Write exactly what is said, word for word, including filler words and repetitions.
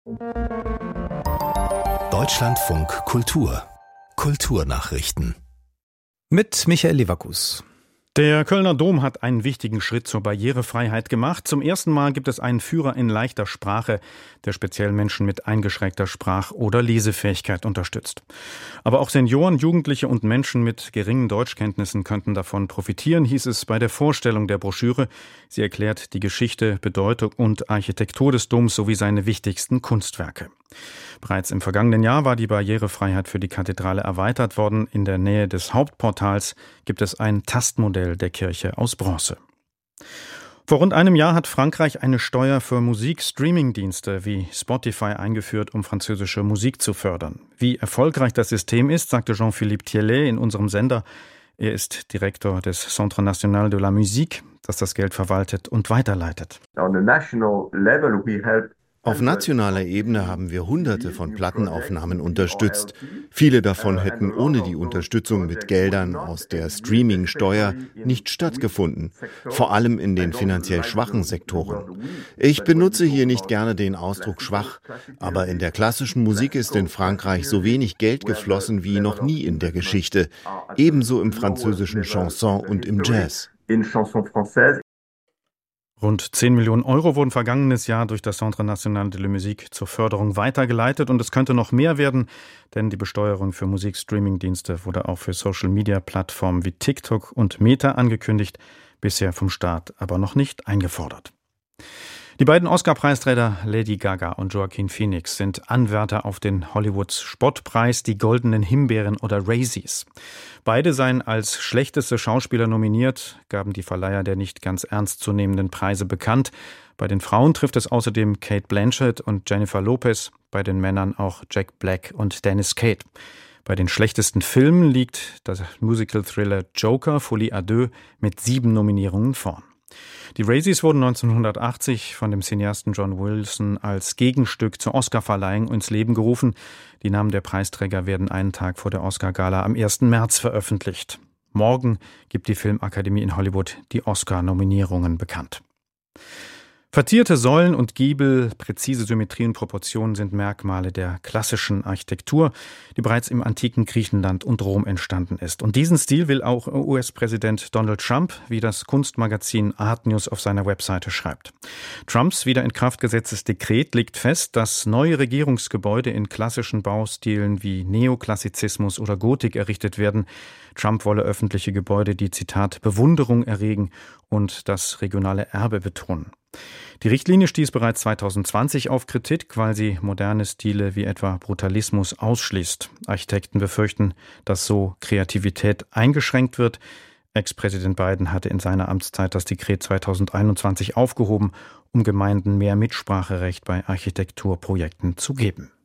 Deutschlandfunk Kultur. Kulturnachrichten. Mit Michael Leverkus. Der Kölner Dom hat einen wichtigen Schritt zur Barrierefreiheit gemacht. Zum ersten Mal gibt es einen Führer in leichter Sprache, der speziell Menschen mit eingeschränkter Sprach- oder Lesefähigkeit unterstützt. Aber auch Senioren, Jugendliche und Menschen mit geringen Deutschkenntnissen könnten davon profitieren, hieß es bei der Vorstellung der Broschüre. Sie erklärt die Geschichte, Bedeutung und Architektur des Doms sowie seine wichtigsten Kunstwerke. Bereits im vergangenen Jahr war die Barrierefreiheit für die Kathedrale erweitert worden. In der Nähe des Hauptportals gibt es ein Tastmodell der Kirche aus Bronze. Vor rund einem Jahr hat Frankreich eine Steuer für Musik-Streaming-Dienste wie Spotify eingeführt, um französische Musik zu fördern. Wie erfolgreich das System ist, sagte Jean-Philippe Thiellet in unserem Sender. Er ist Direktor des Centre National de la Musique, das das Geld verwaltet und weiterleitet. On a national level we help Auf nationaler Ebene haben wir Hunderte von Plattenaufnahmen unterstützt. Viele davon hätten ohne die Unterstützung mit Geldern aus der Streaming-Steuer nicht stattgefunden, vor allem in den finanziell schwachen Sektoren. Ich benutze hier nicht gerne den Ausdruck schwach, aber in der klassischen Musik ist in Frankreich so wenig Geld geflossen wie noch nie in der Geschichte, ebenso im französischen Chanson und im Jazz. Rund zehn Millionen Euro wurden vergangenes Jahr durch das Centre National de la Musique zur Förderung weitergeleitet und es könnte noch mehr werden, denn die Besteuerung für Musikstreaming-Dienste wurde auch für Social-Media-Plattformen wie TikTok und Meta angekündigt, bisher vom Staat aber noch nicht eingefordert. Die beiden Oscar-Preisträger Lady Gaga und Joaquin Phoenix sind Anwärter auf den Hollywoods Spottpreis, die Goldenen Himbeeren oder Razzies. Beide seien als schlechteste Schauspieler nominiert, gaben die Verleiher der nicht ganz ernstzunehmenden Preise bekannt. Bei den Frauen trifft es außerdem Cate Blanchett und Jennifer Lopez, bei den Männern auch Jack Black und Dennis Quaid. Bei den schlechtesten Filmen liegt das Musical-Thriller Joker, Folie à deux mit sieben Nominierungen vorn. Die Razzies wurden neunzehnhundertachtzig von dem Cineasten John Wilson als Gegenstück zur Oscarverleihung ins Leben gerufen. Die Namen der Preisträger werden einen Tag vor der Oscar-Gala am ersten März veröffentlicht. Morgen gibt die Filmakademie in Hollywood die Oscar-Nominierungen bekannt. Verzierte Säulen und Giebel, präzise Symmetrie und Proportionen sind Merkmale der klassischen Architektur, die bereits im antiken Griechenland und Rom entstanden ist. Und diesen Stil will auch U S-Präsident Donald Trump, wie das Kunstmagazin Art News auf seiner Webseite schreibt. Trumps wieder in Kraft gesetztes Dekret legt fest, dass neue Regierungsgebäude in klassischen Baustilen wie Neoklassizismus oder Gotik errichtet werden. Trump wolle öffentliche Gebäude, die, Zitat, Bewunderung erregen und das regionale Erbe betonen. Die Richtlinie stieß bereits zweitausendzwanzig auf Kritik, weil sie moderne Stile wie etwa Brutalismus ausschließt. Architekten befürchten, dass so Kreativität eingeschränkt wird. Ex-Präsident Biden hatte in seiner Amtszeit das Dekret zweitausendeinundzwanzig aufgehoben, um Gemeinden mehr Mitspracherecht bei Architekturprojekten zu geben.